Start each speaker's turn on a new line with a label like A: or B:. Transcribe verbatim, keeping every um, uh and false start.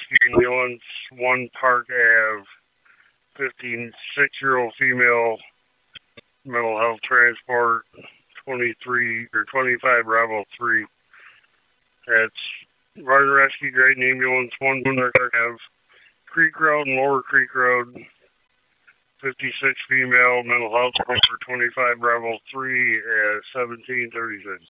A: Rescue Ambulance, one Park Ave, fifty-six-year-old female, mental health transport, twenty-three or twenty-five Bravo three. That's Fire Rescue Great Ambulance, one Park Ave, Creek Road and Lower Creek Road, fifty-six female, mental health transport, twenty-five Bravo three at seventeen thirty-six.